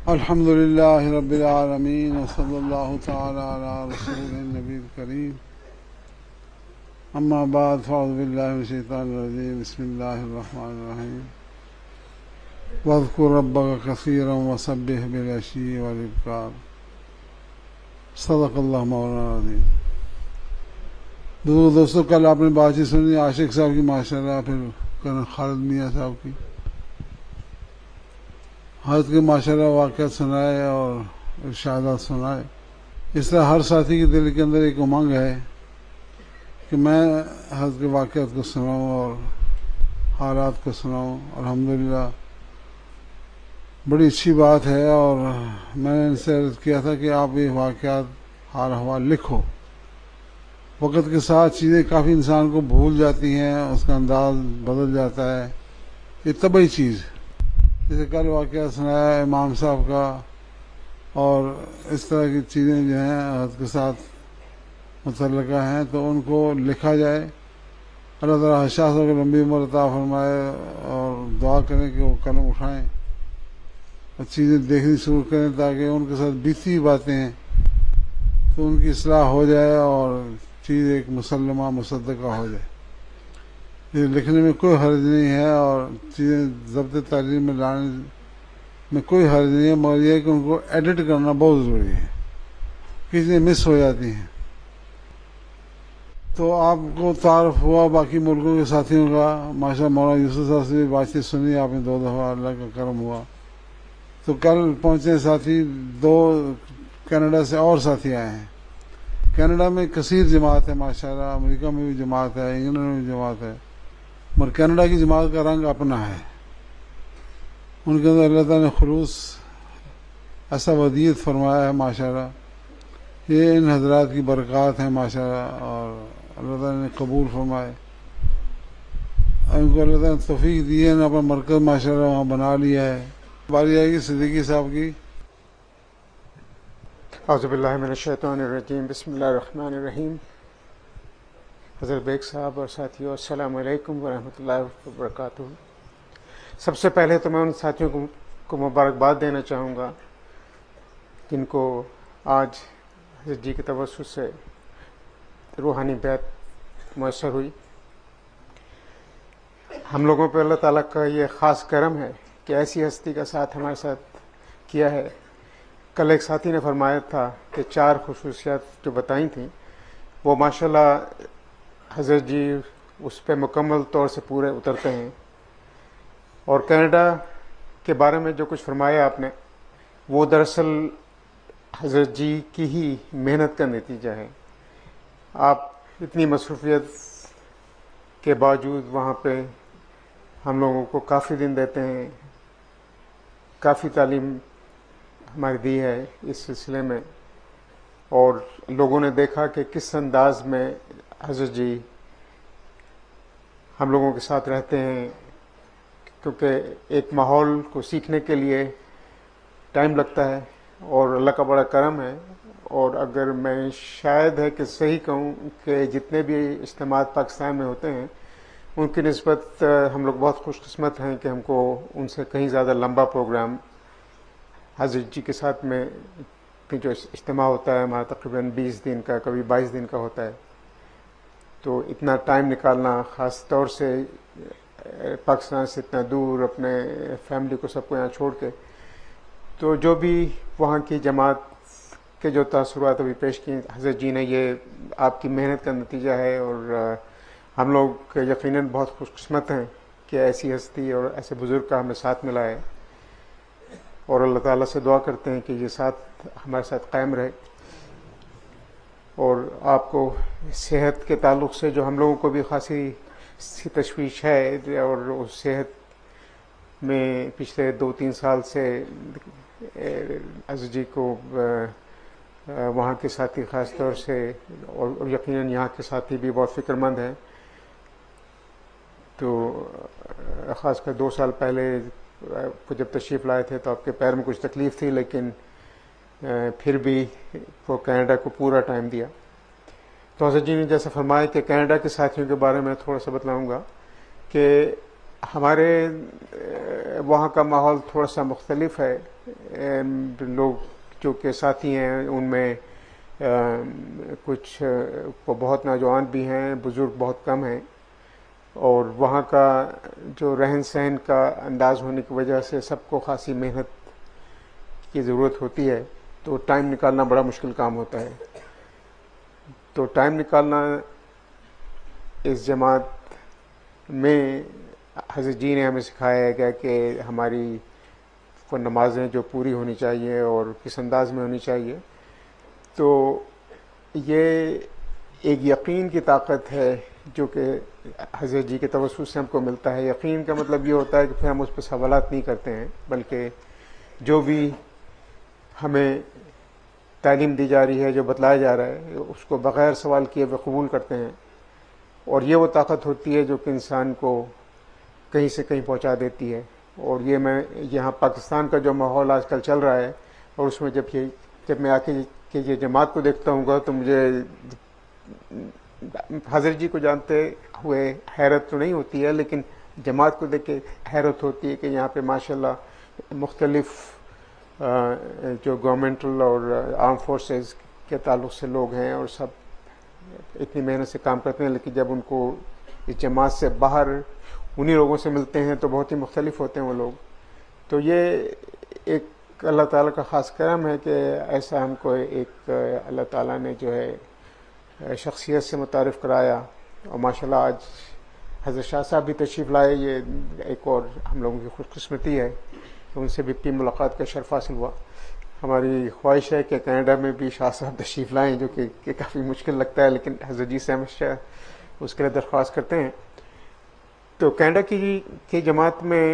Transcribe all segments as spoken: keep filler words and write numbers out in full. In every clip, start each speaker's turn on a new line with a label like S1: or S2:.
S1: الحمد للہ رب العالمین وصلی اللہ تعالی علی رسول النبی الکریم اما بعد فاعوذ باللہ من الشیطان الرجیم بسم اللہ الرحمن الرحیم واذکر ربک کثیرا وسبح بالعشی والابکار صدق اللہ مولانا العظیم۔ بزرگ دوستو، کل آپ نے بات چیت سنی عاشق صاحب کی ماشاءاللہ، پھر کرن خالد میاں صاحب کی حضرت کے ماشاءاللہ واقعات سنائے اور ارشادات سنائے۔ اس طرح ہر ساتھی کے دل کے اندر ایک امنگ ہے کہ میں حضرت کے واقعات کو سناؤں اور حالات کو سناؤں۔ الحمدللہ بڑی اچھی بات ہے، اور میں نے ان سے عرض کیا تھا کہ آپ یہ واقعات حال احوال لکھو۔ وقت کے ساتھ چیزیں کافی انسان کو بھول جاتی ہیں، اس کا انداز بدل جاتا ہے، یہ طبعی چیز۔ جیسے کل واقعہ سنایا امام صاحب کا، اور اس طرح کی چیزیں جو ہیں حضرت کے ساتھ متعلقہ ہیں تو ان کو لکھا جائے۔ اللہ تعالیٰ شاہ صاحب کو لمبی عمر عطا فرمائے، اور دعا کریں کہ وہ قلم اٹھائیں اور چیزیں دیکھنی شروع کریں تاکہ ان کے ساتھ بیتی باتیں ہیں تو ان کی اصلاح ہو جائے اور چیز ایک مسلمہ مصدقہ ہو جائے۔ یہ لکھنے میں کوئی حرج نہیں ہے، اور چیزیں ضبط تعلیم میں لانے میں کوئی حرج نہیں ہے، مگر یہ ہے کہ ان کو ایڈٹ کرنا بہت ضروری ہے، کسی چیزیں مس ہو جاتی ہیں۔ تو آپ کو تعارف ہوا باقی ملکوں کے ساتھیوں کا، ماشاء مولانا یوسف صاحب سے بھی بات چیت سنی آپ نے دو دفعہ، اللہ کا کرم ہوا۔ تو کل پہنچے ساتھی دو کینیڈا سے اور ساتھی آئے ہیں۔ کینیڈا میں کثیر جماعت ہے ماشاءاللہ، امریکہ میں بھی جماعت ہے، انگلینڈ میں بھی جماعت ہے، مگر کینیڈا کی جماعت کا رنگ اپنا ہے۔ ان کے اندر اللہ تعالیٰ نے خلوص ایسا ودیت فرمایا ہے ماشاءاللہ، یہ ان حضرات کی برکات ہیں ماشاءاللہ، اور اللہ تعالیٰ نے قبول فرمائے۔ ان کو اللہ تعالیٰ نے توفیق دی ہے، اپنا مرکز ماشاءاللہ وہاں بنا لیا ہے۔ باری آئے گی صدیقی صاحب کی۔
S2: اعوذ باللہ من الشیطان الرجیم، بسم اللہ الرحمن الرحیم۔ حضرت بیگ صاحب اور ساتھیوں، السلام علیکم ورحمۃ اللہ وبرکاتہ۔ سب سے پہلے تو میں ان ساتھیوں کو کو مبارکباد دینا چاہوں گا جن کو آج حضرت جی کے توسط سے روحانی بیعت میسر ہوئی۔ ہم لوگوں پہ اللہ تعالیٰ کا یہ خاص کرم ہے کہ ایسی ہستی کا ساتھ ہمارے ساتھ کیا ہے۔ کل ایک ساتھی نے فرمایا تھا کہ چار خصوصیات جو بتائی تھیں وہ ماشاءاللہ حضرت جی اس پہ مکمل طور سے پورے اترتے ہیں۔ اور کینیڈا کے بارے میں جو کچھ فرمایا آپ نے، وہ دراصل حضرت جی کی ہی محنت کا نتیجہ ہے۔ آپ اتنی مصروفیت کے باوجود وہاں پہ ہم لوگوں کو کافی دن دیتے ہیں، کافی تعلیم ہماری دی ہے اس سلسلے میں، اور لوگوں نے دیکھا کہ کس انداز میں حضرت جی ہم لوگوں کے ساتھ رہتے ہیں، کیونکہ ایک ماحول کو سیکھنے کے لیے ٹائم لگتا ہے، اور اللہ کا بڑا کرم ہے۔ اور اگر میں شاید ہے کہ صحیح کہوں کہ جتنے بھی اجتماعات پاکستان میں ہوتے ہیں ان کی نسبت ہم لوگ بہت خوش قسمت ہیں کہ ہم کو ان سے کہیں زیادہ لمبا پروگرام حضرت جی کے ساتھ میں جو اجتماع ہوتا ہے ہمارا تقریباً بیس دن کا، کبھی بائیس دن کا ہوتا ہے، تو اتنا ٹائم نکالنا، خاص طور سے پاکستان سے اتنا دور، اپنے فیملی کو سب کو یہاں چھوڑ کے، تو جو بھی وہاں کی جماعت کے جو تاثرات ابھی پیش کیے حضرت جی نے، یہ آپ کی محنت کا نتیجہ ہے، اور ہم لوگ یقیناً بہت خوش قسمت ہیں کہ ایسی ہستی اور ایسے بزرگ کا ہمیں ساتھ ملا ہے، اور اللہ تعالیٰ سے دعا کرتے ہیں کہ یہ ساتھ ہمارے ساتھ قائم رہے۔ اور آپ کو صحت کے تعلق سے جو ہم لوگوں کو بھی خاصی سی تشویش ہے، اور اس صحت میں پچھلے دو تین سال سے حضرت جی کو وہاں کے ساتھی خاص طور سے، اور یقیناً یہاں کے ساتھی بھی بہت فکر مند ہیں، تو خاص کر دو سال پہلے جب تشریف لائے تھے تو آپ کے پیر میں کچھ تکلیف تھی، لیکن پھر بھی وہ کینیڈا کو پورا ٹائم دیا۔ تو حضرت جی نے جیسے فرمایا کہ کینیڈا کے ساتھیوں کے بارے میں تھوڑا سا بتلاؤں گا کہ ہمارے وہاں کا ماحول تھوڑا سا مختلف ہے، لوگ جو کہ ساتھی ہیں ان میں کچھ بہت نوجوان بھی ہیں، بزرگ بہت کم ہیں، اور وہاں کا جو رہن سہن کا انداز ہونے کی وجہ سے سب کو خاصی محنت کی ضرورت ہوتی ہے، تو ٹائم نکالنا بڑا مشکل کام ہوتا ہے. تو ٹائم نکالنا اس جماعت میں حضرت جی نے ہمیں سکھایا ہے کہ ہماری وہ نمازیں جو پوری ہونی چاہیے اور کس انداز میں ہونی چاہیے. تو یہ ایک یقین کی طاقت ہے جو کہ حضرت جی کے توسط سے ہم کو ملتا ہے. یقین کا مطلب یہ ہوتا ہے کہ پھر ہم اس پہ سوالات نہیں کرتے ہیں، بلکہ جو بھی ہمیں تعلیم دی جا رہی ہے، جو بتلایا جا رہا ہے، اس کو بغیر سوال کیے ہوئے قبول کرتے ہیں. اور یہ وہ طاقت ہوتی ہے جو کہ انسان کو کہیں سے کہیں پہنچا دیتی ہے. اور یہ میں یہاں پاکستان کا جو ماحول آج کل چل رہا ہے، اور اس میں جب یہ جب میں آ کے کہ یہ جماعت کو دیکھتا ہوں گا تو مجھے حضرت جی کو جانتے ہوئے حیرت تو نہیں ہوتی ہے، لیکن جماعت کو دیکھ کے حیرت ہوتی ہے کہ یہاں پہ ماشاءاللہ مختلف جو گورنمنٹل اور آرم فورسز کے تعلق سے لوگ ہیں، اور سب اتنی محنت سے کام کرتے ہیں، لیکن جب ان کو اس جماعت سے باہر انہی لوگوں سے ملتے ہیں تو بہت ہی مختلف ہوتے ہیں وہ لوگ. تو یہ ایک اللہ تعالیٰ کا خاص کرم ہے کہ ایسا ہم کو ایک اللہ تعالیٰ نے جو ہے شخصیت سے متعارف کرایا. اور ماشاءاللہ آج حضرت شاہ صاحب بھی تشریف لائے، یہ ایک اور ہم لوگوں کی خوش قسمتی ہے کہ ان سے بھی اپنی ملاقات کا شرف حاصل ہوا. ہماری خواہش ہے کہ کینیڈا میں بھی شاہ صاحب تشریف لائیں، جو کہ, کہ کافی مشکل لگتا ہے، لیکن حضرت جی سے ہمیشہ اس کے لیے درخواست کرتے ہیں. تو کینیڈا کی کی جماعت میں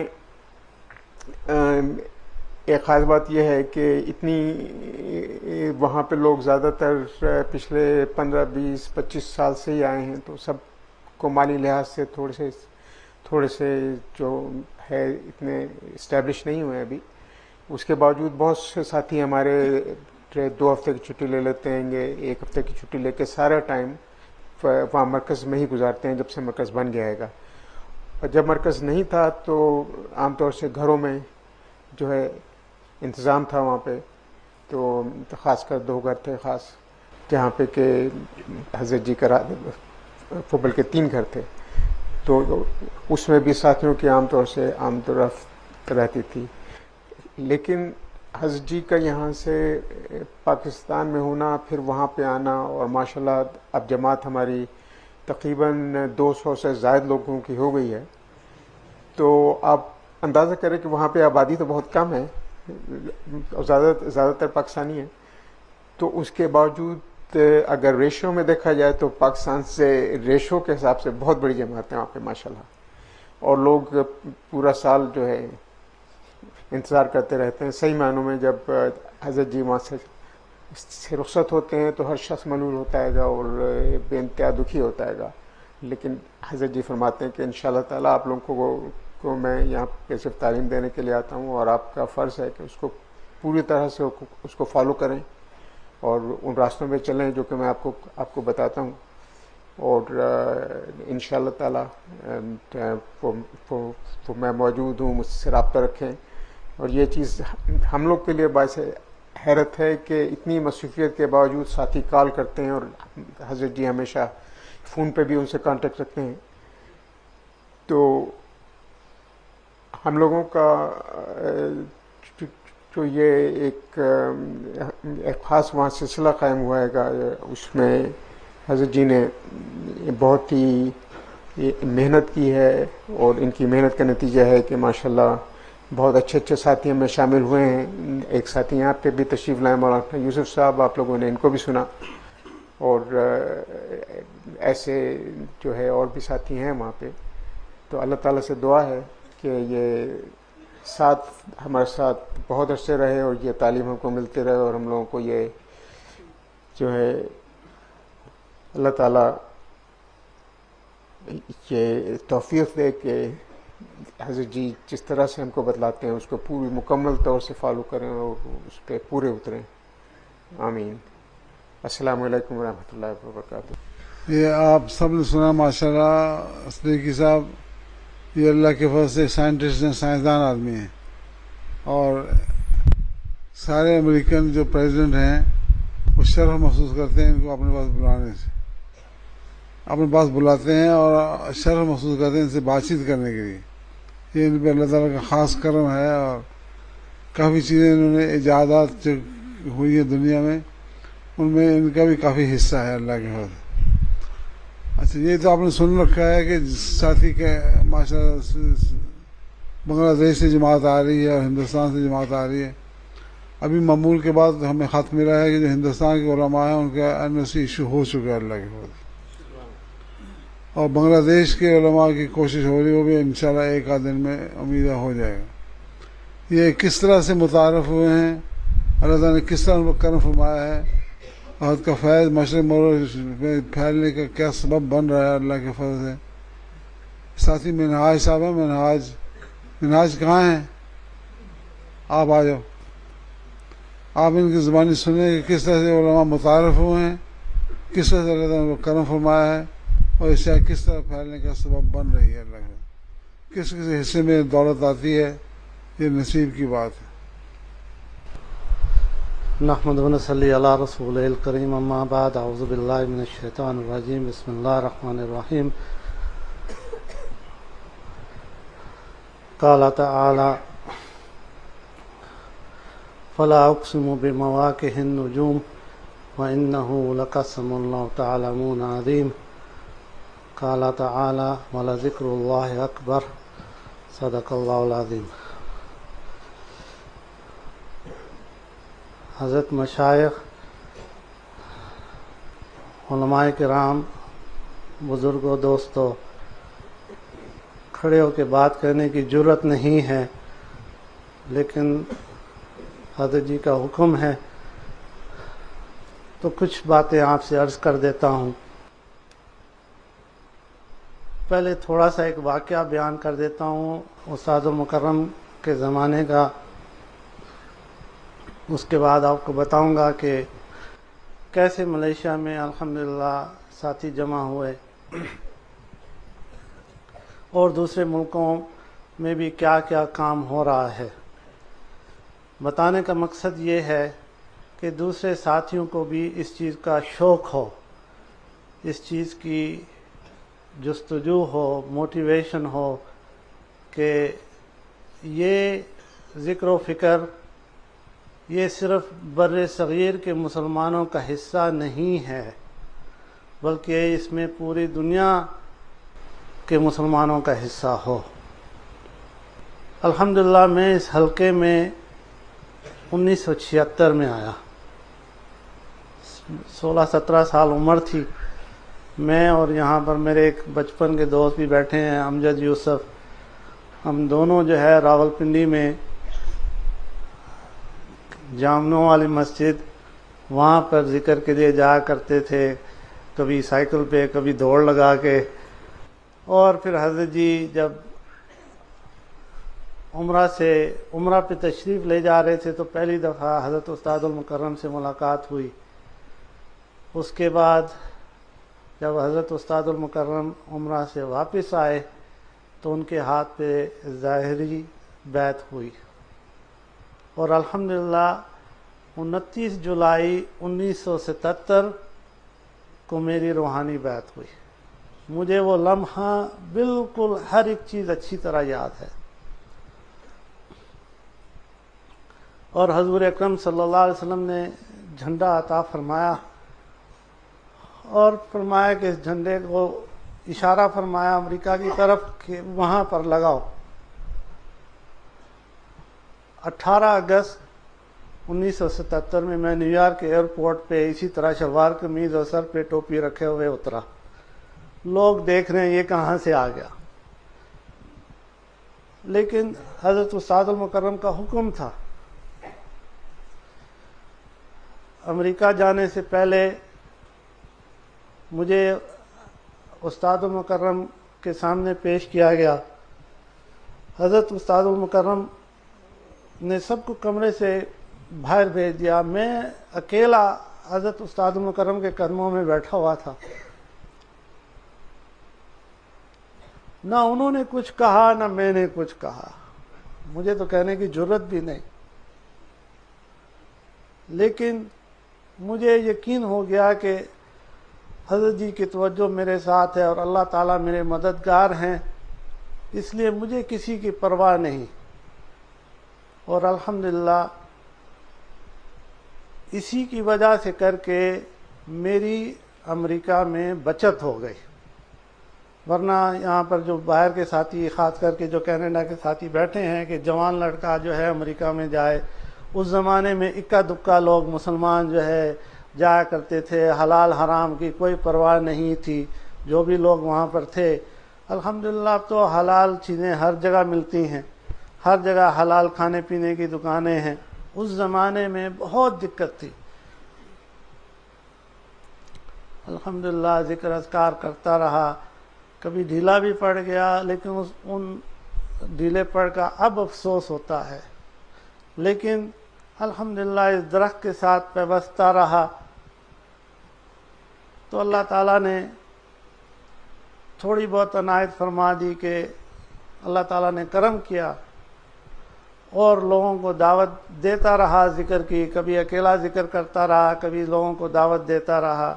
S2: ایک خاص بات یہ ہے کہ اتنی وہاں پہ لوگ زیادہ تر پچھلے پندرہ بیس پچیس سال سے ہی آئے ہیں، تو سب کو مالی لحاظ سے تھوڑے سے تھوڑے سے جو ہے اتنے اسٹیبلش نہیں ہوئے ابھی. اس کے باوجود بہت سے ساتھی ہمارے دو ہفتے کی چھٹی لے لیتے ہیں گے، ایک ہفتے کی چھٹی لے کے سارا ٹائم وہاں مرکز میں ہی گزارتے ہیں جب سے مرکز بن گیا ہے گا. اور جب مرکز نہیں تھا تو عام طور سے گھروں میں جو ہے انتظام تھا وہاں پہ. تو خاص کر دو گھر تھے خاص جہاں پہ کہ حضرت جی کا فبل کے تین گھر تھے، تو اس میں بھی ساتھیوں کی عام طور سے آمد و رفت رہتی تھی. لیکن حضرت جی کا یہاں سے پاکستان میں ہونا، پھر وہاں پہ آنا، اور ماشاءاللہ اب جماعت ہماری تقریباً دو سو سے زائد لوگوں کی ہو گئی ہے. تو آپ اندازہ کریں کہ وہاں پہ آبادی تو بہت کم ہے، اور زیادہ زیادہ تر پاکستانی ہیں. تو اس کے باوجود اگر ریشو میں دیکھا جائے تو پاکستان سے ریشو کے حساب سے بہت بڑی جماعت ہے وہاں پہ ماشاءاللہ. اور لوگ پورا سال جو ہے انتظار کرتے رہتے ہیں. صحیح معنوں میں جب حضرت جی وہاں سے سے رخصت ہوتے ہیں تو ہر شخص ملول ہوتا ہے گا اور بے انتہا دکھی ہوتا ہے گا. لیکن حضرت جی فرماتے ہیں کہ انشاءاللہ تعالیٰ آپ لوگوں کو کو میں یہاں پہ صرف تعلیم دینے کے لیے آتا ہوں، اور آپ کا فرض ہے کہ اس کو پوری طرح سے اس کو فالو کریں اور ان راستوں میں چلیں جو کہ میں آپ کو آپ کو بتاتا ہوں. اور انشاءاللہ تعالیٰ میں موجود ہوں، مجھ سے رابطہ رکھیں. اور یہ چیز ہم لوگ کے لیے باعث حیرت ہے کہ اتنی مصروفیت کے باوجود ساتھی کال کرتے ہیں، اور حضرت جی ہمیشہ فون پہ بھی ان سے کانٹیکٹ رکھتے ہیں. تو ہم لوگوں کا جو یہ ایک ایک خاص وہاں سلسلہ قائم ہوا ہے گا، اس میں حضرت جی نے بہت ہی محنت کی ہے، اور ان کی محنت کا نتیجہ ہے کہ ماشاءاللہ بہت اچھے اچھے ساتھی میں شامل ہوئے ہیں. ایک ساتھی یہاں پہ بھی تشریف لائے مولانا یوسف صاحب، آپ لوگوں نے ان کو بھی سنا. اور ایسے جو ہے اور بھی ساتھی ہیں وہاں پہ. تو اللہ تعالیٰ سے دعا ہے کہ یہ ساتھ ہمارے ساتھ بہت عرصے رہے، اور یہ تعلیم ہم کو ملتے رہے، اور ہم لوگوں کو یہ جو ہے اللہ تعالیٰ یہ توفیق دے کہ حضرت جی جس طرح سے ہم کو بتلاتے ہیں اس کو پوری مکمل طور سے فالو کریں اور اس پہ پورے اتریں. آمین. السلام علیکم ورحمۃ اللہ وبرکاتہ.
S1: یہ آپ سب نے سنا ماشاءاللہ صدیقی صاحب یہ اللہ کے فضل سے سائنٹسٹ ہیں، سائنسدان آدمی ہیں، اور سارے امریکن جو پریزیڈنٹ ہیں وہ شرف محسوس کرتے ہیں ان کو اپنے پاس بلانے سے، اپنے پاس بلاتے ہیں اور شرف محسوس کرتے ہیں ان سے بات چیت کرنے کے لیے. یہ ان پہ اللہ تعالیٰ کا خاص کرم ہے، اور کافی چیزیں انہوں نے ایجادات جو ہوئی ہے دنیا میں ان میں ان کا بھی کافی حصہ ہے اللہ کے فضل. اچھا، یہ تو آپ نے سن رکھا ہے کہ ساتھی کے ماشاء اللہ بنگلہ دیش سے جماعت آ رہی ہے اور ہندوستان سے جماعت آ رہی ہے. ابھی معمول کے بعد ہمیں خط ملا ہے کہ جو ہندوستان کے علماء ہیں ان کا این او سی ایشو ہو چکا ہے اللہ کے فضل، اور بنگلہ دیش کے علماء کی کوشش ہو رہی ہے، وہ بھی انشاءاللہ ایک آدھ دن میں امیدہ ہو جائے گا. یہ کس طرح سے متعارف ہوئے ہیں، اللہ تعالیٰ نے کس طرح ان پر کرم فرمایا ہے، اور اس کا فیض مشرق مغرب میں پھیلنے کا کیا سبب بن رہا ہے اللہ کے فضل سے. ساتھی منہاج صاحب ہیں، منہاج منہاج کہاں ہیں؟ آپ آ جاؤ، آپ ان کی زبانی سنیں کہ کس طرح سے علماء متعارف ہوئے ہیں، کس طرح سے اللہ تعالیٰ نے کرم فرمایا ہے، اور اس سے کس طرح پھیلنے کا سبب بن رہی ہے. اللہ کے کس کس حصے میں دولت آتی ہے، یہ نصیب کی بات ہے.
S3: نحمد و نصلی علی رسول الکریم، اما بعد، اعوذ باللہ من الشیطان الرجیم، بسم اللہ الرحمن الرحیم. قال تعالی فلا اقسم بمواقع النجوم وانه لقسم لو تعلمون عظیم. قال تعالی ولذکر اللہ اکبر. صدق اللہ العظیم. حضرت مشائخ، علماء کرام، بزرگوں، دوستوں، کھڑے ہو کے بات کرنے کی جرت نہیں ہے، لیکن حضرت جی کا حکم ہے تو کچھ باتیں آپ سے عرض کر دیتا ہوں. پہلے تھوڑا سا ایک واقعہ بیان کر دیتا ہوں استاد مکرم کے زمانے کا، اس کے بعد آپ کو بتاؤں گا کہ کیسے ملیشیا میں الحمدللہ ساتھی جمع ہوئے اور دوسرے ملکوں میں بھی کیا کیا کام ہو رہا ہے. بتانے کا مقصد یہ ہے کہ دوسرے ساتھیوں کو بھی اس چیز کا شوق ہو، اس چیز کی جستجو ہو، موٹیویشن ہو کہ یہ ذکر و فکر یہ صرف بر صغیر کے مسلمانوں کا حصہ نہیں ہے، بلکہ اس میں پوری دنیا کے مسلمانوں کا حصہ ہو. الحمدللہ میں اس حلقے میں انیس سو چھہتر میں آیا، سولہ سترہ سال عمر تھی. میں اور یہاں پر میرے ایک بچپن کے دوست بھی بیٹھے ہیں، امجد یوسف، ہم دونوں جو ہے راولپنڈی میں جامنوں والی مسجد وہاں پر ذکر کے لیے جایا کرتے تھے، کبھی سائیکل پہ، کبھی دوڑ لگا کے. اور پھر حضرت جی جب عمرہ سے عمرہ پہ تشریف لے جا رہے تھے تو پہلی دفعہ حضرت استاد المکرم سے ملاقات ہوئی. اس کے بعد جب حضرت استاد المکرم عمرہ سے واپس آئے تو ان کے ہاتھ پہ ظاہری بیعت ہوئی، اور الحمدللہ انتیس جولائی انیس سو ستتر کو میری روحانی بیعت ہوئی. مجھے وہ لمحہ بالکل ہر ایک چیز اچھی طرح یاد ہے. اور حضور اکرم صلی اللہ علیہ وسلم نے جھنڈا عطا فرمایا اور فرمایا کہ اس جھنڈے کو اشارہ فرمایا امریکہ کی طرف کہ وہاں پر لگاؤ. اٹھارہ اگست انیس سو ستتر میں میں نیو یارک ایئرپورٹ پہ اسی طرح شلوار قمیض اور سر پہ ٹوپی رکھے ہوئے اترا. لوگ دیکھ رہے ہیں یہ کہاں سے آ گیا، لیکن حضرت استاد المکرم کا حکم تھا. امریکہ جانے سے پہلے مجھے استاد المکرم کے سامنے پیش کیا گیا. حضرت استاد المکرم نے سب کو کمرے سے باہر بھیج دیا، میں اکیلا حضرت استاد المکرم کے قدموں میں بیٹھا ہوا تھا. نہ انہوں نے کچھ کہا نہ میں نے کچھ کہا، مجھے تو کہنے کی جرت بھی نہیں. لیکن مجھے یقین ہو گیا کہ حضرت جی کی توجہ میرے ساتھ ہے اور اللہ تعالیٰ میرے مددگار ہیں، اس لیے مجھے کسی کی پرواہ نہیں، اور الحمدللہ اسی کی وجہ سے کر کے میری امریکہ میں بچت ہو گئی، ورنہ یہاں پر جو باہر کے ساتھی، خاص کر کے جو کینیڈا کے ساتھی بیٹھے ہیں کہ جوان لڑکا جو ہے امریکہ میں جائے، اس زمانے میں اکا دکا لوگ مسلمان جو ہے جایا کرتے تھے، حلال حرام کی کوئی پرواہ نہیں تھی، جو بھی لوگ وہاں پر تھے۔ الحمدللہ اب تو حلال چیزیں ہر جگہ ملتی ہیں، ہر جگہ حلال کھانے پینے کی دکانیں ہیں، اس زمانے میں بہت دقت تھی۔ الحمدللہ ذکر اذکار کرتا رہا، کبھی ڈھیلا بھی پڑ گیا، لیکن اس ان ڈھیلے پڑ کا اب افسوس ہوتا ہے، لیکن الحمدللہ اس درخت کے ساتھ پیوستہ رہا تو اللہ تعالیٰ نے تھوڑی بہت عنایت فرما دی کہ اللہ تعالیٰ نے کرم کیا، اور لوگوں کو دعوت دیتا رہا ذکر کی، کبھی اکیلا ذکر کرتا رہا، کبھی لوگوں کو دعوت دیتا رہا۔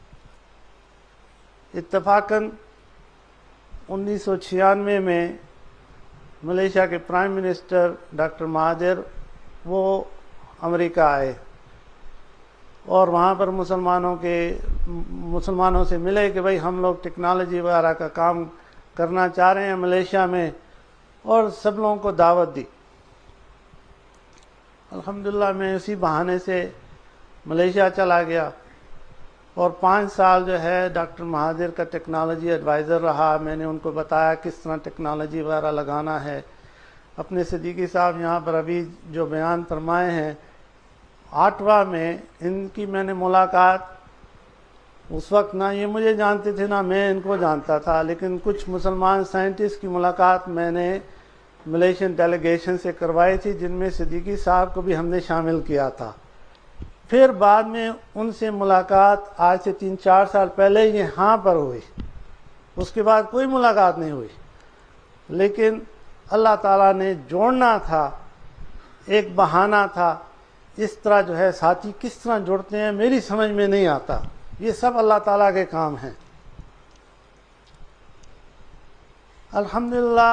S3: اتفاقاً انیس سو چھیانوے میں ملیشیا کے پرائم منسٹر ڈاکٹر مہادر وہ امریکہ آئے، اور وہاں پر مسلمانوں کے مسلمانوں سے ملے کہ بھئی ہم لوگ ٹیکنالوجی وغیرہ کا کام کرنا چاہ رہے ہیں ملیشیا میں، اور سب لوگوں کو دعوت دی۔ الحمدللہ میں اسی بہانے سے ملیشیا چلا گیا، اور پانچ سال جو ہے ڈاکٹر مہادر کا ٹیکنالوجی ایڈوائزر رہا۔ میں نے ان کو بتایا کس طرح ٹیکنالوجی وغیرہ لگانا ہے۔ اپنے صدیقی صاحب یہاں پر ابھی جو بیان فرمائے ہیں، آٹھوا میں ان کی میں نے ملاقات، اس وقت نہ یہ مجھے جانتے تھے نہ میں ان کو جانتا تھا، لیکن کچھ مسلمان سائنٹسٹ کی ملاقات میں نے ملیشین ڈیلیگیشن سے کروائی تھی، جن میں صدیقی صاحب کو بھی ہم نے شامل کیا تھا۔ پھر بعد میں ان سے ملاقات آج سے تین چار سال پہلے یہاں پر ہوئی، اس کے بعد کوئی ملاقات نہیں ہوئی، لیکن اللہ تعالیٰ نے جوڑنا تھا، ایک بہانہ تھا۔ اس طرح جو ہے ساتھی کس طرح جڑتے ہیں میری سمجھ میں نہیں آتا، یہ سب اللہ تعالیٰ کے کام ہیں۔ الحمدللہ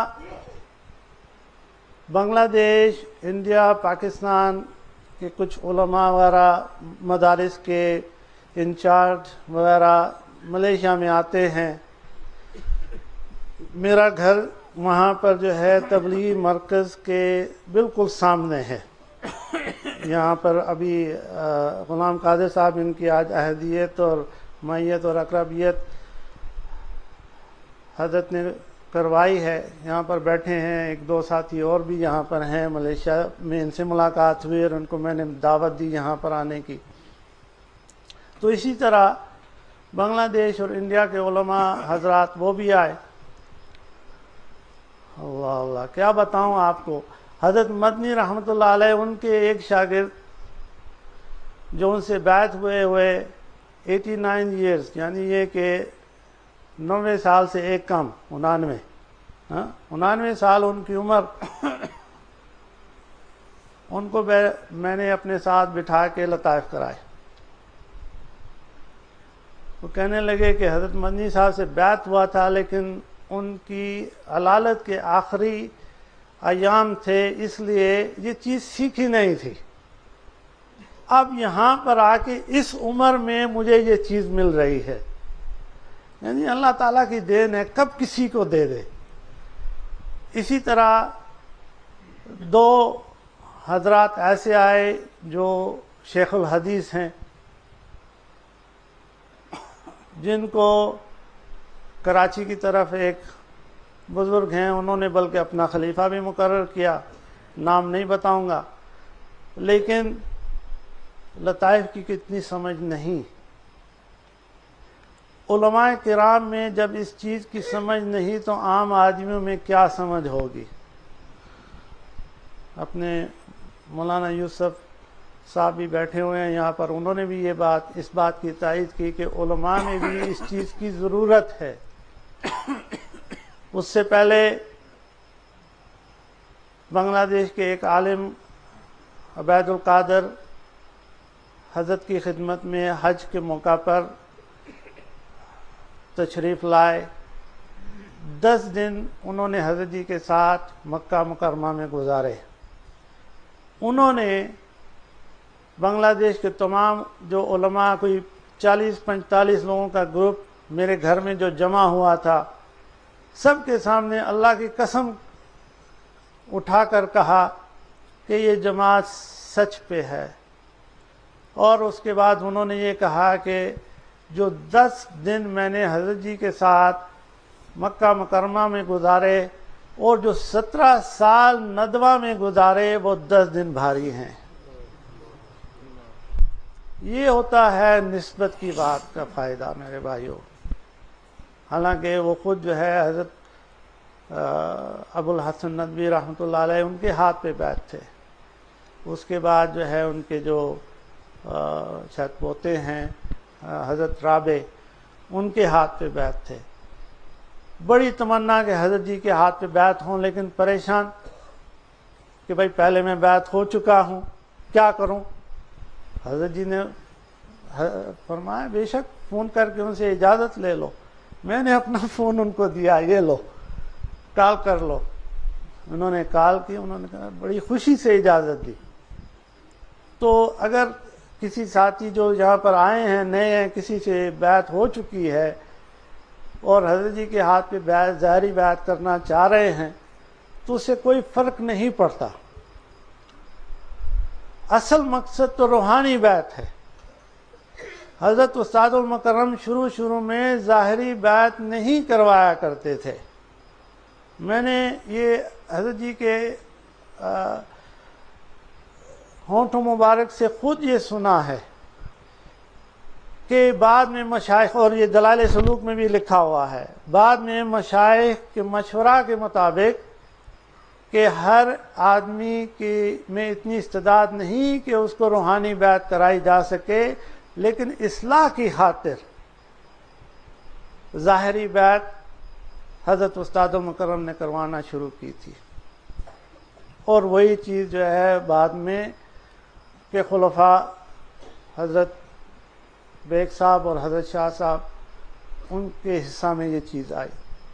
S3: بنگلہ دیش، انڈیا، پاکستان کے کچھ علماء وغیرہ، مدارس کے انچارج وغیرہ ملیشیا میں آتے ہیں۔ میرا گھر وہاں پر جو ہے تبلیغی مرکز کے بالکل سامنے ہے۔ یہاں پر ابھی غلام قادر صاحب ان کی آج احدیت اور معیت اور اقربیت حضرت نے کروائی ہے، یہاں پر بیٹھے ہیں۔ ایک دو ساتھی اور بھی یہاں پر ہیں ملیشیا میں، ان سے ملاقات ہوئی اور ان کو میں نے دعوت دی یہاں پر آنے کی۔ تو اسی طرح بنگلہ دیش اور انڈیا کے علماء حضرات وہ بھی آئے۔ اللہ اللہ کیا بتاؤں آپ کو، حضرت مدنی رحمۃ اللہ علیہ ان کے ایک شاگرد جو ان سے بیعت ہوئے ہوئے ایٹی نائن ایئرز، یعنی یہ کہ نوے سال سے ایک کم، انانوے ہاں انانوے سال ان کی عمر، ان کو میں نے اپنے ساتھ بٹھا کے لطائف کرائے۔ وہ کہنے لگے کہ حضرت مدنی صاحب سے بیعت ہوا تھا، لیکن ان کی علالت کے آخری ایام تھے، اس لیے یہ چیز سیکھی نہیں تھی۔ اب یہاں پر آ کے اس عمر میں مجھے یہ چیز مل رہی ہے، یعنی اللہ تعالیٰ کی دین ہے، کب کسی کو دے دے۔ اسی طرح دو حضرات ایسے آئے جو شیخ الحدیث ہیں، جن کو کراچی کی طرف ایک بزرگ ہیں، انہوں نے بلکہ اپنا خلیفہ بھی مقرر کیا، نام نہیں بتاؤں گا، لیکن لطائف کی کتنی سمجھ نہیں۔ علماء کرام میں جب اس چیز کی سمجھ نہیں تو عام آدمیوں میں کیا سمجھ ہوگی۔ اپنے مولانا یوسف صاحب بھی بیٹھے ہوئے ہیں یہاں پر، انہوں نے بھی یہ بات اس بات کی تائید کی کہ علماء میں بھی اس چیز کی ضرورت ہے۔ اس سے پہلے بنگلہ دیش کے ایک عالم عبید القادر حضرت کی خدمت میں حج کے موقع پر تشریف لائے. دس دن انہوں نے حضرت جی کے ساتھ مکہ مکرمہ میں گزارے. انہوں نے بنگلہ دیش کے تمام جو علماء، کوئی چالیس پینتالیس لوگوں کا گروپ میرے گھر میں جو جمع ہوا تھا، سب کے سامنے اللہ کی قسم اٹھا کر کہا کہ یہ جماعت سچ پہ ہے. اور اس کے بعد انہوں نے یہ کہا کہ جو دس دن میں نے حضرت جی کے ساتھ مکہ مکرمہ میں گزارے اور جو سترہ سال ندوہ میں گزارے، وہ دس دن بھاری ہیں. یہ ہوتا ہے نسبت کی بات کا فائدہ میرے بھائیوں. حالانکہ وہ خود جو ہے حضرت ابو الحسن ندوی رحمۃ اللہ علیہ ان کے ہاتھ پہ بیعت تھے. اس کے بعد جو ہے ان کے جو شاید پوتے ہیں حضرت رابع، ان کے ہاتھ پہ بیعت تھے. بڑی تمنا کہ حضرت جی کے ہاتھ پہ بیعت ہوں، لیکن پریشان کہ بھائی پہلے میں بیعت ہو چکا ہوں، کیا کروں. حضرت جی نے فرمایا بے شک فون کر کے ان سے اجازت لے لو. میں نے اپنا فون ان کو دیا، یہ لو کال کر لو. انہوں نے کال کی، انہوں نے کہا بڑی خوشی سے اجازت دی. تو اگر کسی ساتھی جو یہاں پر آئے ہیں نئے ہیں، کسی سے بیعت ہو چکی ہے اور حضرت جی کے ہاتھ پہ بیعت ظاہری بیعت کرنا چاہ رہے ہیں، تو اس سے کوئی فرق نہیں پڑتا. اصل مقصد تو روحانی بیعت ہے. حضرت استاد المکرم شروع شروع میں ظاہری بیعت نہیں کروایا کرتے تھے. میں نے یہ حضرت جی کے ہونٹوں مبارک سے خود یہ سنا ہے کہ بعد میں مشائخ، اور یہ دلائل سلوک میں بھی لکھا ہوا ہے، بعد میں مشائخ کے مشورہ کے مطابق کہ ہر آدمی کی میں اتنی استعداد نہیں کہ اس کو روحانی بیعت کرائی جا سکے، لیکن اصلاح کی خاطر ظاہری بیعت حضرت استاد مکرم نے کروانا شروع کی تھی. اور وہی چیز جو ہے بعد میں کہ خلفاء حضرت بیگ صاحب اور حضرت شاہ صاحب، ان کے حصہ میں یہ چیز آئی.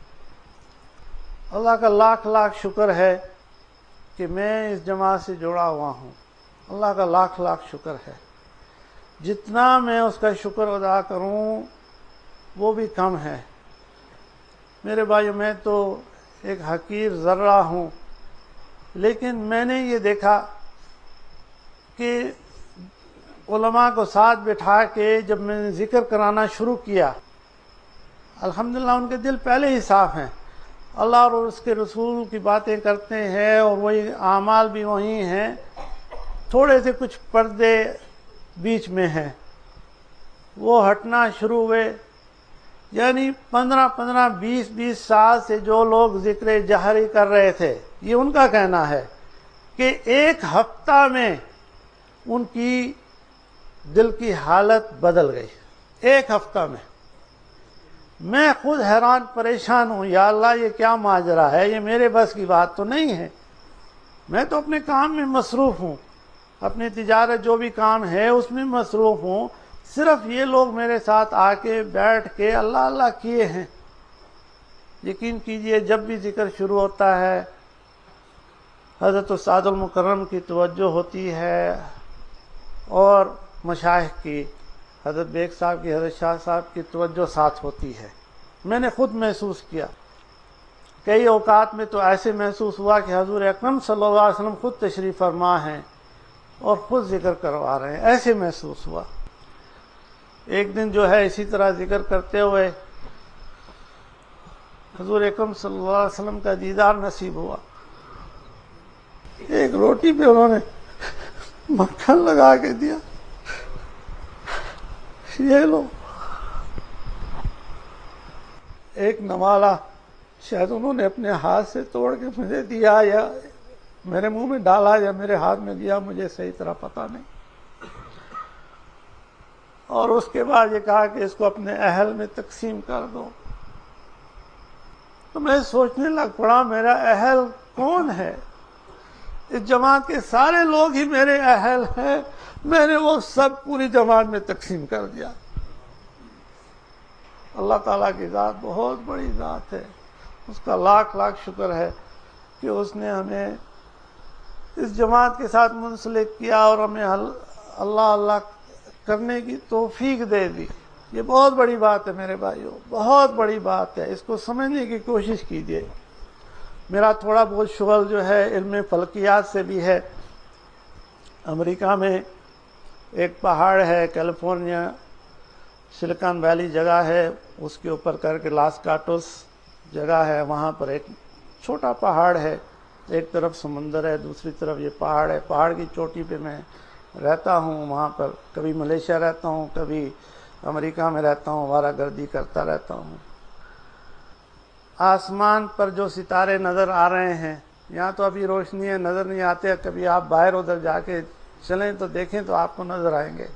S3: اللہ کا لاکھ لاکھ شکر ہے کہ میں اس جماعت سے جڑا ہوا ہوں. اللہ کا لاکھ لاکھ شکر ہے. جتنا میں اس کا شکر ادا کروں وہ بھی کم ہے. میرے بھائیو، میں تو ایک حقیر ذرہ ہوں، لیکن میں نے یہ دیکھا کہ علماء کو ساتھ بٹھا کے جب میں نے ذکر کرانا شروع کیا، الحمدللہ ان کے دل پہلے ہی صاف ہیں. اللہ اور اس کے رسول کی باتیں کرتے ہیں اور وہی اعمال بھی وہی ہیں. تھوڑے سے کچھ پردے بیچ میں ہیں، وہ ہٹنا شروع ہوئے. یعنی پندرہ پندرہ بیس بیس سال سے جو لوگ ذکر جہری کر رہے تھے، یہ ان کا کہنا ہے کہ ایک ہفتہ میں ان کی دل کی حالت بدل گئی. ایک ہفتہ میں میں خود حیران پریشان ہوں، یا اللہ یہ کیا ماجرا ہے، یہ میرے بس کی بات تو نہیں ہے. میں تو اپنے کام میں مصروف ہوں، اپنی تجارت جو بھی کام ہے اس میں مصروف ہوں. صرف یہ لوگ میرے ساتھ آ کے بیٹھ کے اللہ اللہ کیے ہیں. یقین کیجئے جب بھی ذکر شروع ہوتا ہے حضرت استاد المکرم کی توجہ ہوتی ہے اور مشائخ کی، حضرت بیگ صاحب کی، حضرت شاہ صاحب کی توجہ ساتھ ہوتی ہے. میں نے خود محسوس کیا. کئی اوقات میں تو ایسے محسوس ہوا کہ حضور اکرم صلی اللہ علیہ وسلم خود تشریف فرما ہیں اور خود ذکر کروا رہے ہیں، ایسے محسوس ہوا. ایک دن جو ہے اسی طرح ذکر کرتے ہوئے حضور اکرم صلی اللہ علیہ وسلم کا دیدار نصیب ہوا. ایک روٹی پہ انہوں نے مکھن لگا کے دیا، یہ لو. ایک نوالا شاید انہوں نے اپنے ہاتھ سے توڑ کے مجھے دیا یا میرے منہ میں ڈالا یا میرے ہاتھ میں دیا، مجھے صحیح طرح پتہ نہیں. اور اس کے بعد یہ کہا کہ اس کو اپنے اہل میں تقسیم کر دو. تو میں سوچنے لگ پڑا میرا اہل کون ہے؟ اس جماعت کے سارے لوگ ہی میرے اہل ہیں، میں نے وہ سب پوری جماعت میں تقسیم کر دیا۔ اللہ تعالیٰ کی ذات بہت بڑی ذات ہے، اس کا لاکھ لاکھ شکر ہے کہ اس نے ہمیں اس جماعت کے ساتھ منسلک کیا اور ہمیں اللہ اللہ کرنے کی توفیق دے دی۔ یہ بہت بڑی بات ہے میرے بھائیوں، بہت بڑی بات ہے، اس کو سمجھنے کی کوشش کیجیے۔ میرا تھوڑا بہت شغل جو ہے علم فلکیات سے بھی ہے۔ امریکہ میں ایک پہاڑ ہے، کیلیفورنیا سلیکان ویلی جگہ ہے، اس کے اوپر کر کے لاس کاٹوس جگہ ہے، وہاں پر ایک چھوٹا پہاڑ ہے، ایک طرف سمندر ہے، دوسری طرف یہ پہاڑ ہے۔ پہاڑ کی چوٹی پہ میں رہتا ہوں، وہاں پر کبھی ملیشیا رہتا ہوں، کبھی امریکہ میں رہتا ہوں، آوارہ گردی کرتا رہتا ہوں۔ آسمان پر جو ستارے نظر آ رہے ہیں، یہاں تو ابھی روشنی ہے، نظر نہیں آتے، کبھی آپ باہر ادھر جا کے چلیں تو دیکھیں تو آپ کو نظر آئیں گے،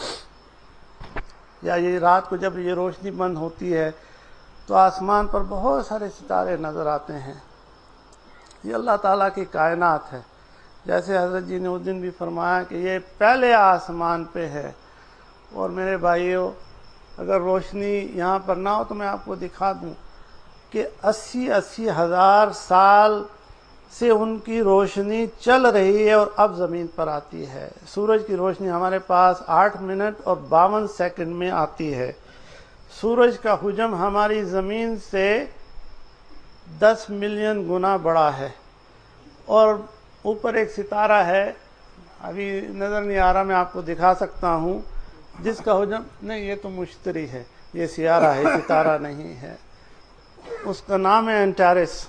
S3: یا یہ رات کو جب یہ روشنی بند ہوتی ہے تو آسمان پر بہت سارے ستارے نظر آتے ہیں۔ یہ اللہ تعالیٰ کی کائنات ہے۔ جیسے حضرت جی نے اس دن بھی فرمایا کہ یہ پہلے آسمان پہ ہے، اور میرے بھائیوں اگر روشنی یہاں پر نہ ہو تو میں آپ کو دکھا دوں کہ اسی اسی ہزار سال سے ان کی روشنی چل رہی ہے اور اب زمین پر آتی ہے۔ سورج کی روشنی ہمارے پاس آٹھ منٹ اور باون سیکنڈ میں آتی ہے۔ سورج کا حجم ہماری زمین سے دس ملین گنا بڑا ہے، اور اوپر ایک ستارہ ہے، ابھی نظر نہیں آ رہا، میں آپ کو دکھا سکتا ہوں، جس کا حجم نہیں، یہ تو مشتری ہے، یہ سیارہ ہے، ستارہ نہیں ہے۔ اس کا نام ہے انٹارس،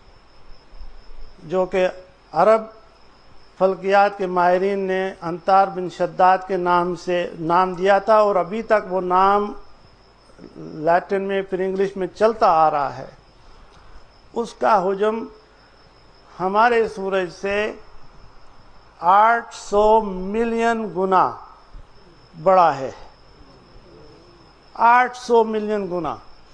S3: جو کہ عرب فلکیات کے ماہرین نے انتار بن شداد کے نام سے نام دیا تھا، اور ابھی تک وہ نام لیٹن میں پھر انگلش میں چلتا آ رہا ہے۔ اس کا حجم ہمارے سورج سے آٹھ سو ملین گنا بڑا ہے، آٹھ سو ملین گنا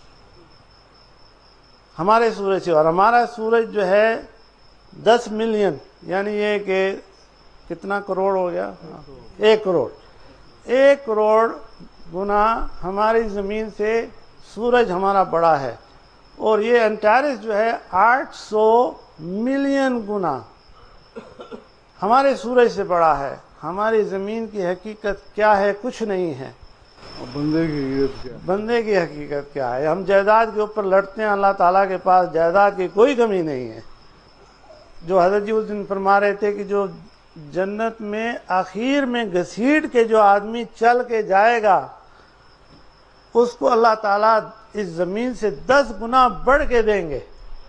S3: ہمارے سورج سے، اور ہمارا سورج جو ہے دس ملین، یعنی یہ کہ کتنا کروڑ ہو گیا، ایک کروڑ ایک کروڑ گنا ہماری زمین سے سورج ہمارا بڑا ہے، اور یہ انٹارس جو ہے آٹھ سو ملین گنا ہمارے سورج سے بڑا ہے۔ ہماری زمین کی حقیقت کیا ہے؟ کچھ نہیں ہے۔
S1: بندے کی حقیقت کیا ہے؟
S3: بندے کی حقیقت کیا ہے؟ ہم جائیداد کے اوپر لڑتے ہیں، اللہ تعالیٰ کے پاس جائیداد کی کوئی کمی نہیں ہے۔ جو حضرت جی اس دن فرما رہے تھے کہ جو جنت میں آخر میں گھسیٹ کے جو آدمی چل کے جائے گا، اس کو اللہ تعالیٰ اس زمین سے دس گنا بڑھ کے دیں گے۔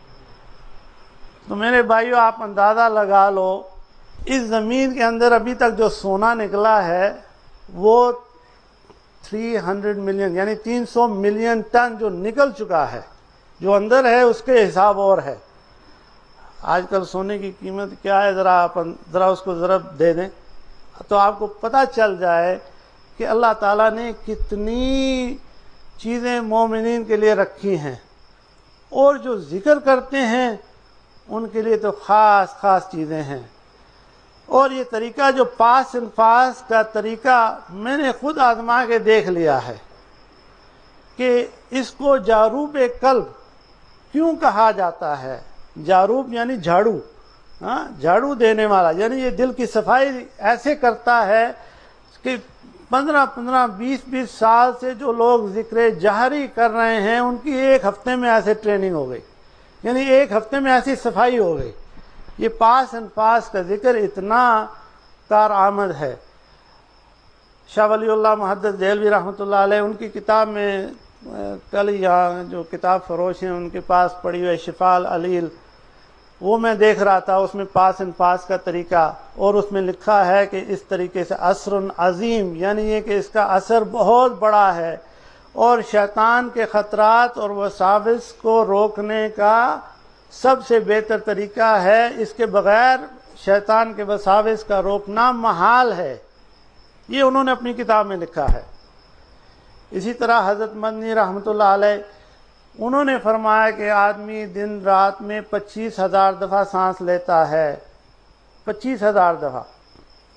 S3: تو میرے بھائیو آپ اندازہ لگا لو، اس زمین کے اندر ابھی تک جو سونا نکلا ہے وہ تھری ہنڈریڈ ملین یعنی تین سو ملین ٹن جو نکل چکا ہے، جو اندر ہے اس کے حساب اور ہے۔ آج کل سونے کی قیمت کیا ہے، ذرا آپ ذرا اس کو ضرب دے دیں تو آپ کو پتہ چل جائے کہ اللہ تعالیٰ نے کتنی چیزیں مومنین کے لیے رکھی ہیں، اور جو ذکر کرتے ہیں ان کے لیے تو خاص خاص چیزیں ہیں۔ اور یہ طریقہ جو پاس ان پاس کا طریقہ میں نے خود آزما کے دیکھ لیا ہے کہ اس کو جاروب قلب کیوں کہا جاتا ہے۔ جاروب یعنی جھاڑو، ہاں جھاڑو دینے والا، یعنی یہ دل کی صفائی ایسے کرتا ہے کہ پندرہ پندرہ بیس بیس سال سے جو لوگ ذکر جہری کر رہے ہیں ان کی ایک ہفتے میں ایسے ٹریننگ ہو گئی، یعنی ایک ہفتے میں ایسی صفائی ہو گئی۔ یہ پاس ان پاس کا ذکر اتنا کارآمد ہے۔ شاہ ولی اللہ محدث دہلوی رحمۃ اللہ علیہ، ان کی کتاب میں کل یہاں جو کتاب فروش ہیں ان کے پاس پڑھی ہوئے شفاء العلیل، وہ میں دیکھ رہا تھا، اس میں پاس ان پاس کا طریقہ، اور اس میں لکھا ہے کہ اس طریقے سے اثر عظیم، یعنی یہ کہ اس کا اثر بہت بڑا ہے، اور شیطان کے خطرات اور وساوس کو روکنے کا سب سے بہتر طریقہ ہے، اس کے بغیر شیطان کے وساوس کا روکنا محال ہے۔ یہ انہوں نے اپنی کتاب میں لکھا ہے۔ اسی طرح حضرت مدنی رحمۃ اللہ علیہ، انہوں نے فرمایا کہ آدمی دن رات میں پچیس ہزار دفعہ سانس لیتا ہے، پچیس ہزار دفعہ،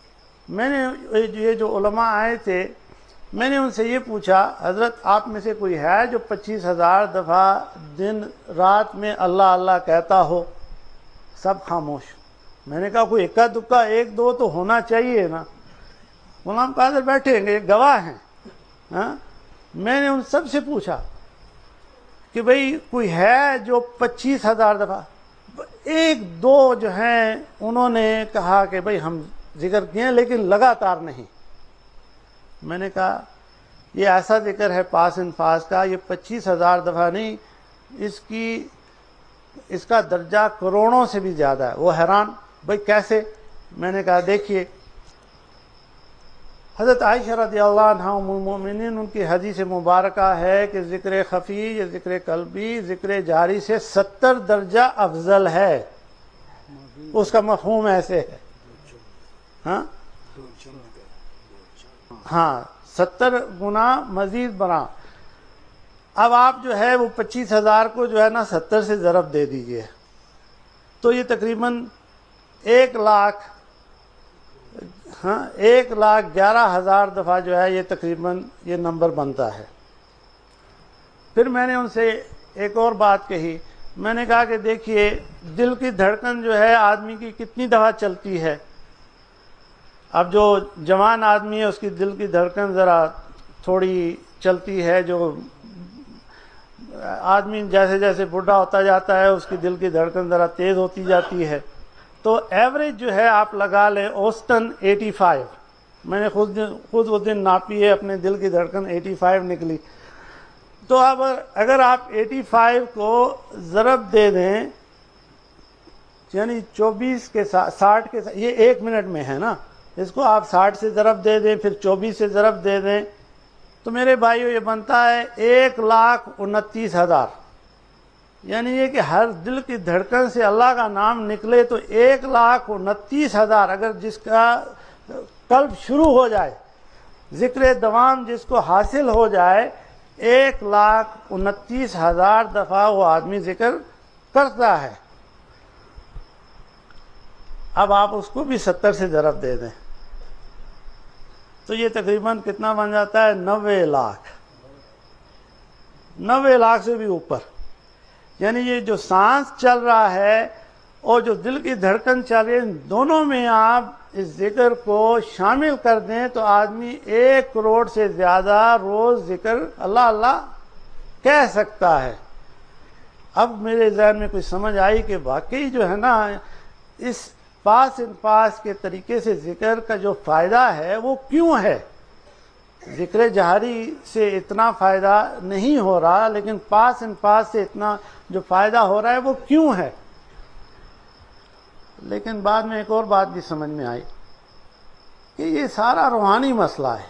S3: میں نے یہ جو علماء آئے تھے میں نے ان سے یہ پوچھا حضرت آپ میں سے کوئی ہے جو پچیس ہزار دفعہ دن رات میں اللہ اللہ کہتا ہو؟ سب خاموش. میں نے کہا کوئی اکا دکا ایک دو تو ہونا چاہیے نا. غلام قادر بیٹھے ہیں یہ گواہ ہیں. ہاں میں نے ان سب سے پوچھا کہ بھئی کوئی ہے جو پچیس ہزار دفعہ؟ ایک دو جو ہیں انہوں نے کہا کہ بھئی ہم ذکر کیے لیکن لگاتار نہیں. میں نے کہا یہ ایسا ذکر ہے پاس انفاس کا، یہ پچیس ہزار دفعہ نہیں، اس کی اس کا درجہ کروڑوں سے بھی زیادہ ہے. وہ حیران بھئی کیسے؟ میں نے کہا دیکھیے حضرت عائشہ رضی اللہ عنہا ام المؤمنین ان کی حدیث مبارکہ ہے کہ ذکر خفی یا ذکر قلبی ذکر جاری سے ستر درجہ افضل ہے. اس کا مفہوم ایسے ہے ہاں ہاں ستر گنا مزید بنا. اب آپ جو ہے وہ پچیس ہزار کو جو ہے نا ستر سے ضرب دے دیجئے تو یہ تقریباً ایک لاکھ ہاں ایک لاکھ گیارہ ہزار دفعہ جو ہے یہ تقریباً یہ نمبر بنتا ہے. پھر میں نے ان سے ایک اور بات کہی. میں نے کہا کہ دیکھیے دل کی دھڑکن جو ہے آدمی کی کتنی دفعہ چلتی ہے. اب جو جوان آدمی ہے اس کی دل کی دھڑکن ذرا تھوڑی چلتی ہے، جو آدمی جیسے جیسے بوڑھا ہوتا جاتا ہے اس کی دل کی دھڑکن ذرا تیز ہوتی جاتی ہے. تو ایوریج جو ہے آپ لگا لیں اوسٹن ایٹی فائیو. میں نے خود خود اس دن ناپی ہے، اپنے دل کی دھڑکن ایٹی فائیو نکلی. تو اب اگر آپ ایٹی فائیو کو ضرب دے دیں یعنی چوبیس کے ساٹھ کے یہ ایک منٹ میں ہے نا، اس کو آپ ساٹھ سے ضرب دے دیں پھر چوبیس سے ضرب دے دیں تو میرے بھائیو یہ بنتا ہے ایک لاکھ انتیس ہزار. یعنی یہ کہ ہر دل کی دھڑکن سے اللہ کا نام نکلے تو ایک لاکھ انتیس ہزار اگر جس کا قلب شروع ہو جائے، ذکر دوام جس کو حاصل ہو جائے، ایک لاکھ انتیس ہزار دفعہ وہ آدمی ذکر کرتا ہے. اب آپ اس کو بھی ستر سے ضرب دے دیں تو یہ تقریباً کتنا بن جاتا ہے؟ نوے لاکھ نوے لاکھ سے بھی اوپر. یعنی یہ جو سانس چل رہا ہے اور جو دل کی دھڑکن چل رہی ہے، دونوں میں آپ اس ذکر کو شامل کر دیں تو آدمی ایک کروڑ سے زیادہ روز ذکر اللہ اللہ کہہ سکتا ہے. اب میرے ذہن میں کچھ سمجھ آئی کہ واقعی جو ہے نا اس پاس ان پاس کے طریقے سے ذکر کا جو فائدہ ہے وہ کیوں ہے. ذکر جہری سے اتنا فائدہ نہیں ہو رہا لیکن پاس ان پاس سے اتنا جو فائدہ ہو رہا ہے وہ کیوں ہے. لیکن بعد میں ایک اور بات بھی سمجھ میں آئی کہ یہ سارا روحانی مسئلہ ہے.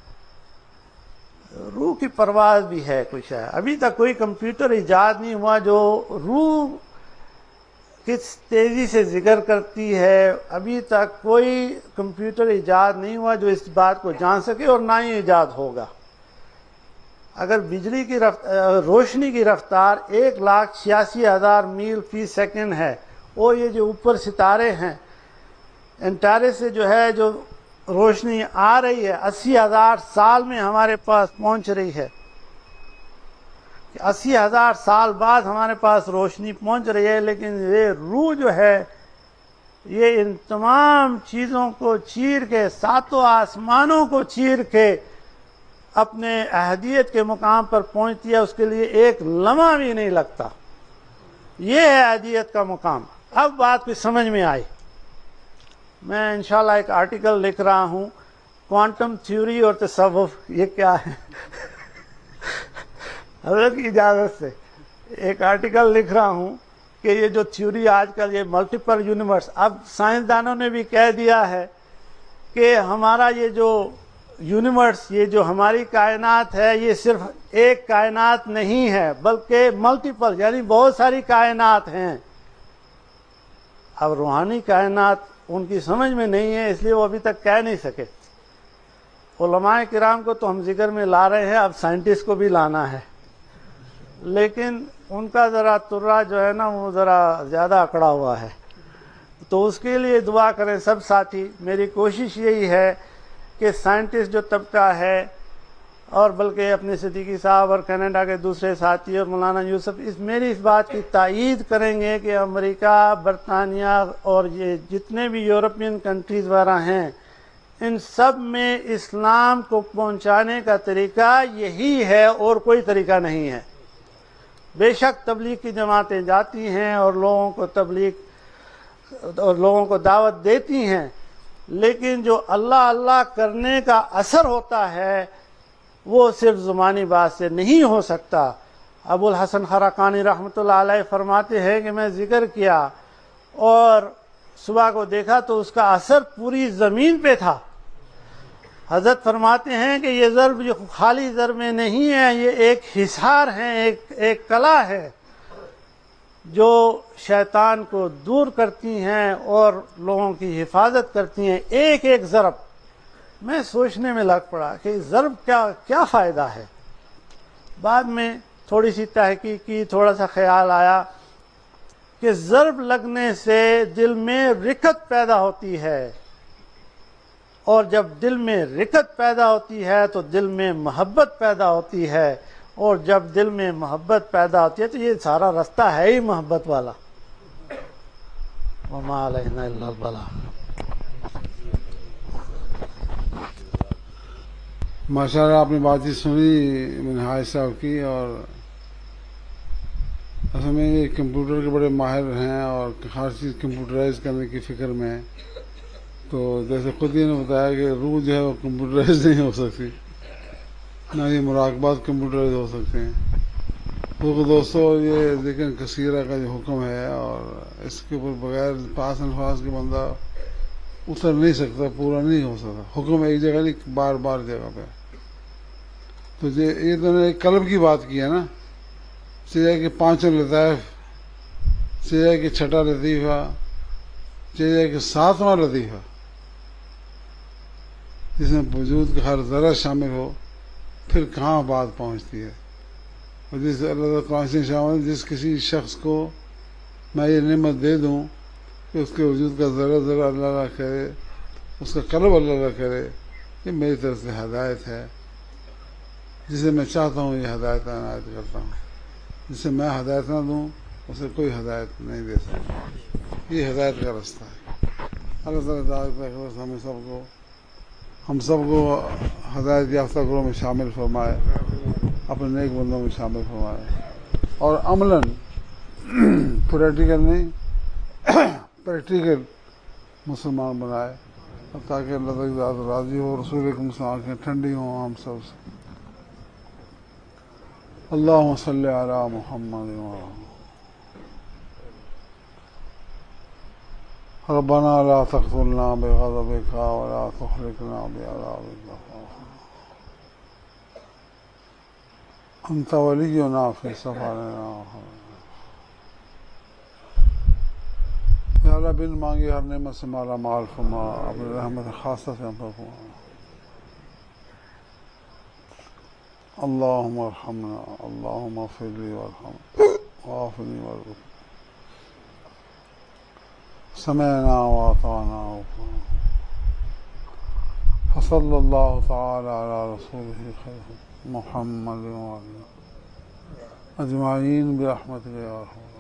S3: روح کی پرواز بھی ہے کچھ ہے. ابھی تک کوئی کمپیوٹر ایجاد نہیں ہوا جو روح کس تیزی سے ذکر کرتی ہے. ابھی تک کوئی کمپیوٹر ایجاد نہیں ہوا جو اس بات کو جان سکے اور نہ ہی ایجاد ہوگا. اگر بجلی کی رفتار روشنی کی رفتار ایک لاکھ چھیاسی ہزار میل فی سیکنڈ ہے اور یہ جو اوپر ستارے ہیں انٹارے سے جو ہے جو روشنی آ رہی ہے اسی ہزار سال میں ہمارے پاس پہنچ رہی ہے، اسی ہزار سال بعد ہمارے پاس روشنی پہنچ رہی ہے، لیکن یہ روح جو ہے یہ ان تمام چیزوں کو چیر کے ساتوں آسمانوں کو چیر کے اپنے احدیت کے مقام پر پہنچتی ہے. اس کے لیے ایک لمحہ بھی نہیں لگتا. یہ ہے احدیت کا مقام. اب بات کچھ سمجھ میں آئی. میں انشاءاللہ ایک آرٹیکل لکھ رہا ہوں کوانٹم تھیوری اور تصوف. یہ کیا ہے؟ حضرت کی اجازت سے ایک آرٹیکل لکھ رہا ہوں کہ یہ جو تھیوری آج کل یہ ملٹیپل یونیورس، اب سائنسدانوں نے بھی کہہ دیا ہے کہ ہمارا یہ جو یونیورس، یہ جو ہماری کائنات ہے، یہ صرف ایک کائنات نہیں ہے بلکہ ملٹیپل یعنی بہت ساری کائنات ہیں. اب روحانی کائنات ان کی سمجھ میں نہیں ہے اس لیے وہ ابھی تک کہہ نہیں سکے. علماء کرام کو تو ہم ذکر میں لا رہے ہیں، اب سائنٹسٹ کو بھی لانا ہے، لیکن ان کا ذرا ترا جو ہے نا وہ ذرا زیادہ اکڑا ہوا ہے. تو تو اس کے لیے دعا کریں سب ساتھی. میری کوشش یہی ہے کہ سائنٹسٹ جو طبقہ ہے اور بلکہ اپنے صدیقی صاحب اور کینیڈا کے دوسرے ساتھی اور مولانا یوسف اس میری اس بات کی تائید کریں گے کہ امریکہ، برطانیہ اور یہ جتنے بھی یورپین کنٹریز وغیرہ ہیں ان سب میں اسلام کو پہنچانے کا طریقہ یہی ہے اور کوئی طریقہ نہیں ہے. بے شک تبلیغ کی جماعتیں جاتی ہیں اور لوگوں کو تبلیغ اور لوگوں کو دعوت دیتی ہیں، لیکن جو اللہ اللہ کرنے کا اثر ہوتا ہے وہ صرف زبانی بات سے نہیں ہو سکتا. ابو الحسن خرقانی رحمۃ اللہ علیہ فرماتے ہیں کہ میں ذکر کیا اور صبح کو دیکھا تو اس کا اثر پوری زمین پہ تھا. حضرت فرماتے ہیں کہ یہ ضرب یہ خالی ضربیں نہیں ہیں، یہ ایک حصار ہے، ایک ایک کلا ہے جو شیطان کو دور کرتی ہیں اور لوگوں کی حفاظت کرتی ہیں. ایک ایک ضرب میں سوچنے میں لگ پڑا کہ ضرب کیا کیا فائدہ ہے. بعد میں تھوڑی سی تحقیق کی، تھوڑا سا خیال آیا کہ ضرب لگنے سے دل میں رکت پیدا ہوتی ہے، اور جب دل میں رکت پیدا ہوتی ہے تو دل میں محبت پیدا ہوتی ہے، اور جب دل میں محبت پیدا ہوتی ہے تو یہ سارا رستہ ہے ہی محبت والا. وما علینا الا البلاغ.
S1: ماشاء اللہ آپ نے بات چیت سنی منہاج صاحب کی، اور اصل میں یہ کمپیوٹر کے بڑے ماہر ہیں اور ہر چیز کمپیوٹرائز کرنے کی فکر میں ہے. تو جیسے خود ہی نے بتایا کہ روح جو ہے وہ کمپیوٹرائز نہیں ہو سکتی، نہ یہ مراقبات کمپیوٹرائز ہو سکتے ہیں. تو دوستو یہ ذکر کثیرہ کا جو حکم ہے اور اس کے اوپر بغیر پاس الفاظ کے بندہ اتر نہیں سکتا، پورا نہیں ہو سکتا. حکم ایک جگہ نہیں، بار بار جگہ پہ. تو یہ تو نے قلب کی بات کی ہے نا، چاہیے کہ پانچوں لطائف، چاہیے کہ چھٹا لطیفہ، چاہیے کہ ساتواں لطیفہ جس میں وجود کا ہر ذرہ شامل ہو، پھر کہاں بات پہنچتی ہے. اور جس اللہ تعالیٰ سے شامل جس کسی شخص کو میں یہ نعمت دے دوں کہ اس کے وجود کا ذرہ ذرہ اللہ اللہ کرے، اس کا قلب اللہ اللہ کرے، یہ میری طرف سے ہدایت ہے. جسے میں چاہتا ہوں یہ ہدایت عنایت کرتا ہوں، جسے میں ہدایت نہ دوں اسے کوئی ہدایت نہیں دے سکتا. یہ ہدایت کا رستہ ہے. اللہ تعالیٰ ہدایت کا ہمیں سب کو ہم سب کو ہدایت یافتہ گروہ میں شامل فرمائے، اپنے نیک بندوں میں شامل فرمائے، اور عملاً پریکٹیکل نہیں پریکٹیکل مسلمان بنائے، تاکہ اللہ تعالیٰ ذات راضی ہو، رسول اکرم سے آنکھیں ٹھنڈی ہوں ہم سب سے. اللہم صلی علی محمد ربنا لا تقتلنا بغضبك ولا تهلكنا بعذابك انت ولينا في سفرنا. یا اللہ بن مانگے ہر نعمت سے مالا مال فرما، اپنی رحمت خاصہ سے ہم پر فرما. اللہم ارحمنا، اللہم اغفر لی وارحمنا وعافنی وارزقنی. سمعنا واطعنا فصلی اللہ تعالی علی رسولہ خیر محمد وعلی اجمعین برحمتک یا ارحم.